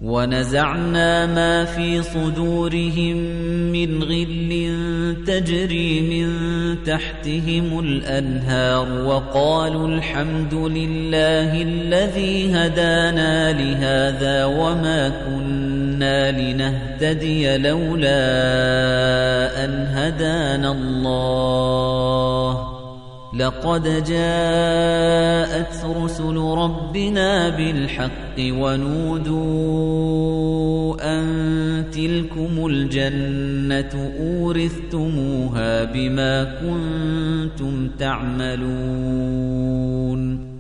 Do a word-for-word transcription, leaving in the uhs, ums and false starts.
وَنَزَعْنَا مَا فِي صُدُورِهِم مِّنْ غِلٍّ تَجْرِي مِن تَحْتِهِمُ الْأَنْهَارُ وَقَالُوا الْحَمْدُ لِلَّهِ الَّذِي هَدَانَا لِهَذَا وَمَا كُنَّا لِنَهْتَدِيَ لَوْلَا أَنْ هَدَانَا اللَّهُ لَقَدْ جَاءَتْ رُسُلُ رَبِّنَا بِالْحَقِّ وَنُودُوا أَن تِلْكُمُ الْجَنَّةُ أُورِثْتُمُوهَا بِمَا كُنتُمْ تَعْمَلُونَ